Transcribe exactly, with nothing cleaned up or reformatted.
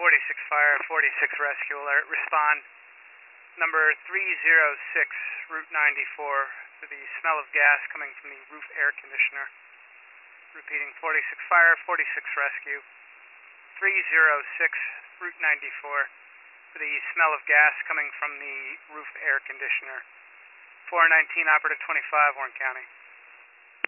forty-six fire, forty-six rescue alert. Respond. Number three zero six, Route ninety-four, for the smell of gas coming from the roof air conditioner. Repeating, forty-six fire, forty-six rescue. three zero six, Route ninety-four, for the smell of gas coming from the roof air conditioner. four nineteen, Operative twenty-five, Warren County.